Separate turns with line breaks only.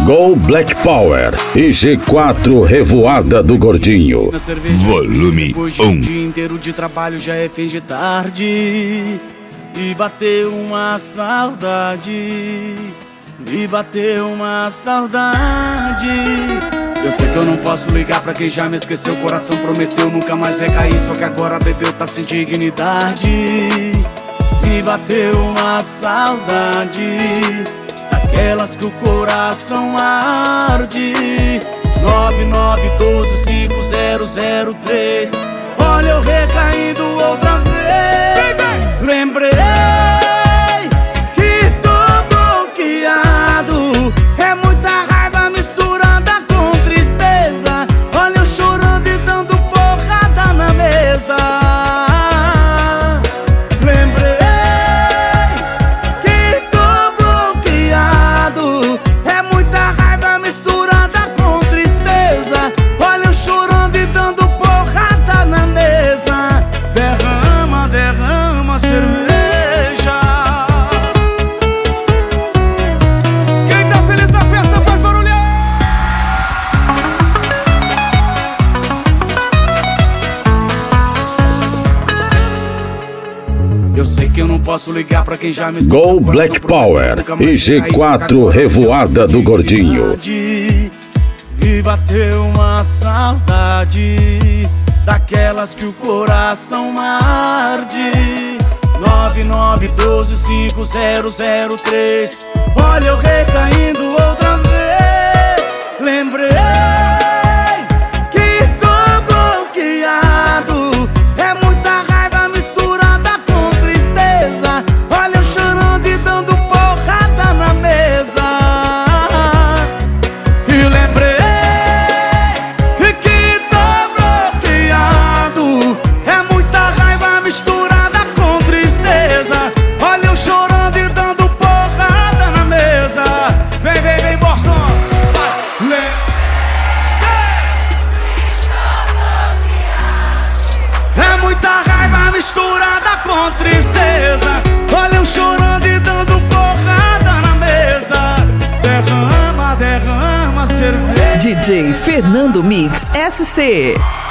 Go Black Power e G4 Revoada do Gordinho.
Volume 1.
O dia inteiro de trabalho já é fim de tarde e bateu uma saudade. Me bateu uma saudade. Eu sei que eu não posso ligar pra quem já me esqueceu. O coração prometeu nunca mais recair, só que agora bebeu, tá sem dignidade. Me bateu uma saudade, daquelas que o coração arde. 99125003. Olha eu recaindo outra vez. Lembrei que tô bloqueado. É muita raiva misturada com tristeza. Olha eu chorando e dando porrada na mesa. Eu sei que eu não posso ligar pra quem já me esqueceu.
Go Black Power e G4 Revoada do Gordinho.
E bateu uma saudade, daquelas que o coração arde. 99125003. Olha eu recaindo outra vez. Lembrei que tô bloqueado. É muita raiva misturada com tristeza. Olha eu chorando e dando porrada na mesa. E lembrei que tô bloqueado. É muita raiva misturada com tristeza. Olha eu chorando e dando porrada na mesa. Vem, vem, vem, Boston. É muita raiva misturada com tristeza. Olha eu chorando e dando porrada na mesa. Derrama, derrama cerveja.
DJ Fernando Mix SC.